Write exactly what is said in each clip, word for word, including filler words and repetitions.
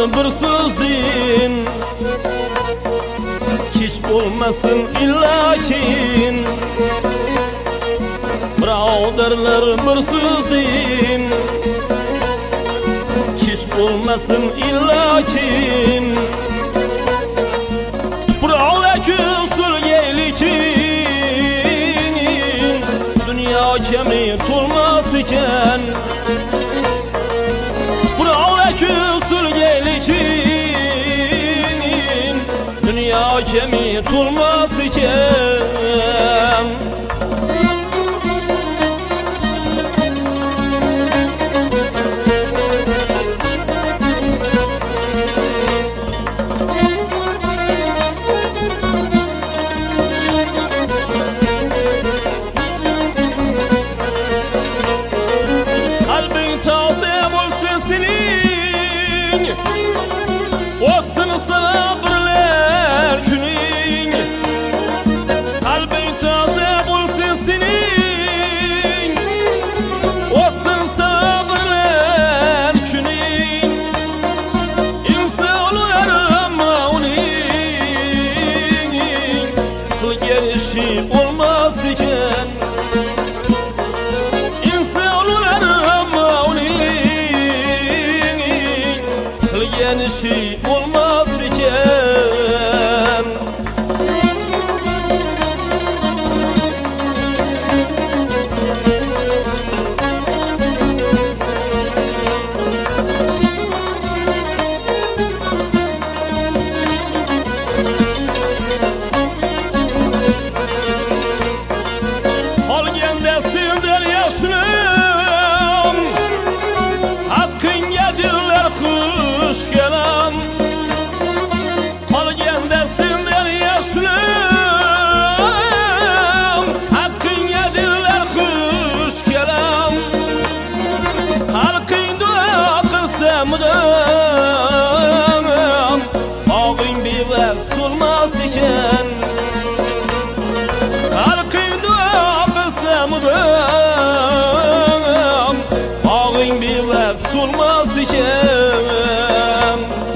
bir söz deyin, hiç bo'lmasin illa keyin. Birodarlar bir söz deyin, hiç bo'lmasin illa keyin. Tuproqdagi sülgeylikin, dünya kemi to'lmas ekan. Tuproqdagi sülgeylikin, dünya kemi to'lmas ekan. O'tsin sana birler kuning, qalbing toza bo'lsin sening. O'tsin sana birler kuning, insonlar hamma uning qilgan ishi bo'lmas ekan. Insonlar hamma uning qilgan ishi olmaz iken. Qolganda sendan yashnam, haqqingga dillar xush kalam. Qolganda sendan yashnam, haqqingga dillar xush kalam. Xalqing duo qilsa mudom, og'ing bevaq so'lmas ekan. Xalqing duo qilsa mudom, og'ing bevaq so'lmas ekan.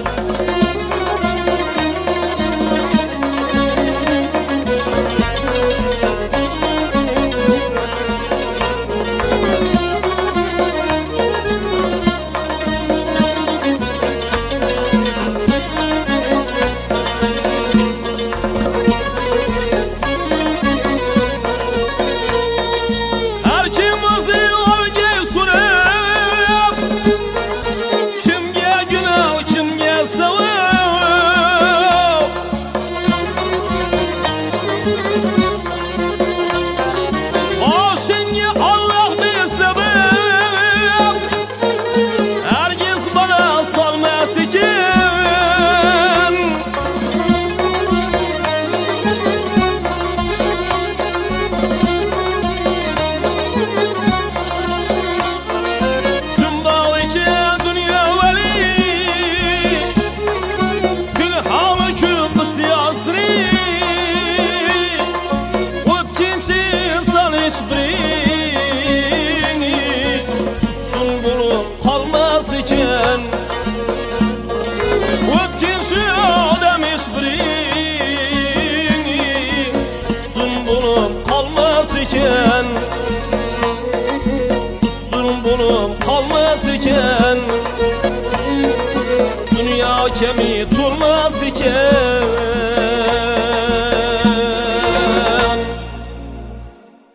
Qalmas ekan, dünya kemi to'lmas ekan.